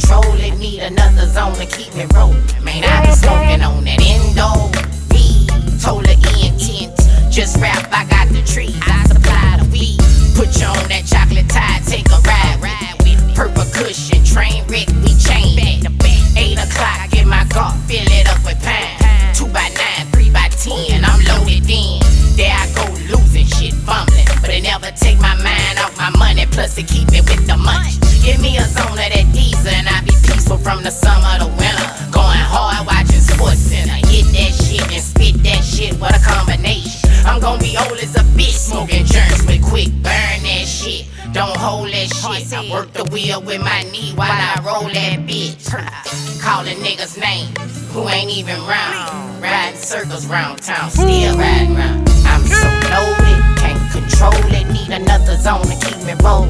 control it, need another zone to keep me rolling. Man, I be smoking on that endo weed, told the ENT, just rap, I got the trees, I supply the weed. Put you on that chocolate tide, take a ride with me. Purple cushion, train wreck, we chain back to back. 8 o'clock, get my car, fill it up with pine. 2x9, 3x10, I'm loaded in. There I go losing shit, fumbling, but it never take my mind off my money, plus it keep me with the munch. Give me a zone of that diesel and I be peaceful from the summer to winter. Going hard, watching Sports Center. Hit that shit and spit that shit, what a combination. I'm gon' be old as a bitch, smoking germs with quick, burn that shit. Don't hold that shit. I work the wheel with my knee while I roll that bitch. Calling niggas names who ain't even round. Riding circles round town, still riding round. I'm so loaded, can't control it. Need another zone to keep me rolling.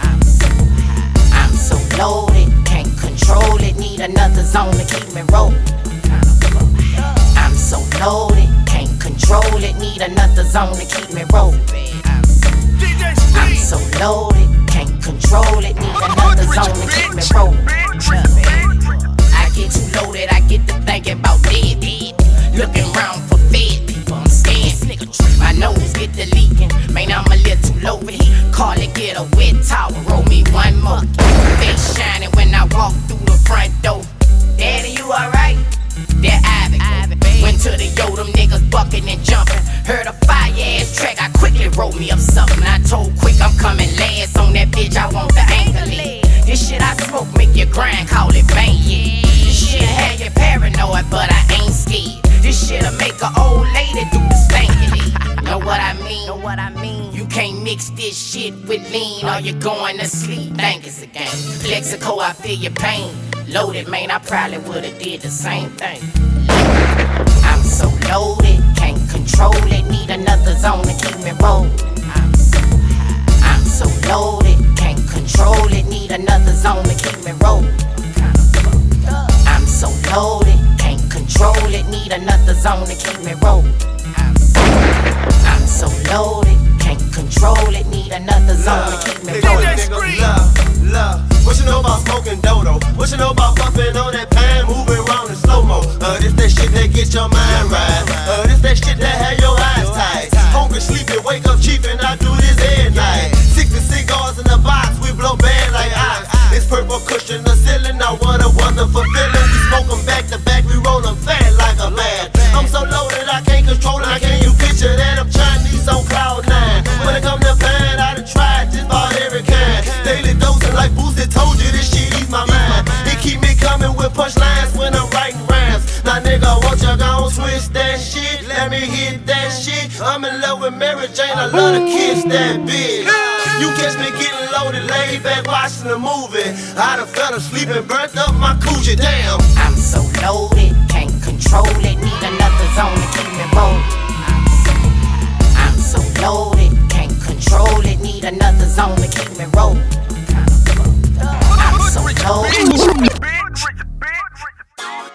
I'm so loaded, can't control it. Need another zone to keep me rolling. I'm so loaded, can't control it. Need another zone to keep me rolling. I'm so loaded, can't control it. Need another zone to keep me rolling. I get too loaded, I get to thinking about dead people. Looking round for fed people, I'm scared. My nose get to leaking, man, I'm a little too low for heat. Call it, get a wet towel, roll me one more. Face shining when I walk through the front door. Daddy, you alright? That Ivy. Went to the yo, them niggas bucking and jumping. Heard a fire ass track, I quickly rolled me up something. I told Quick I'm coming last on that bitch, I want the angle it. This shit I smoke make you grind, call it bang, yeah. This shit had you paranoid, but I ain't scared. This shit'll make an old lady do the stankin'. Know what I mean? Know what I mean? You can't mix this shit with lean or you're going to sleep. Think it's a game. Lexico, I feel your pain. Loaded, man, I probably would've did the same thing. I'm so loaded, can't control it. Need another zone to keep me rolling. I'm so loaded, can't control it. Need another zone to keep me rolling. I'm so loaded, can't control it. Need another zone to keep me rolling. I'm so loaded, can't control it. Need another zone to keep me rolling. Love. What you know about smoking dodo? What you know about puffing on that pan, moving around in slow-mo? This that shit that get your mind right. This that shit that have your eyes tight. Hungry, sleeping, wake up, chiefin', I do this every night. 60 cigars in the box, we blow bad like ox. It's purple cushion, the ceiling, now what a wonderful feeling. We smoke 'em back to back, we roll 'em fat like a man. I'm so loaded, I can't control it, I can't you picture that I'm Chinese on cloud 9. When it come to pan, I done tried just about every kind. Daily dosing like Boosie told you, this shit ease my mind. It keep me coming with punchlines when I'm writing rhymes. Now nigga, won't you gon' switch that shit? Let me hit that shit. I'm in love with Mary Jane, I love to kiss that bitch. You catch me getting loaded, laid back watching a movie. I done fell asleep and burnt up my coochie, damn. I'm so loaded, can't control it. Need another zone to keep me rolling. I'm so loaded, can't control it. Need another zone to keep me rolling. I'm so loaded.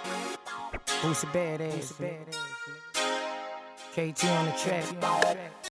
Who's a badass? KT on the track.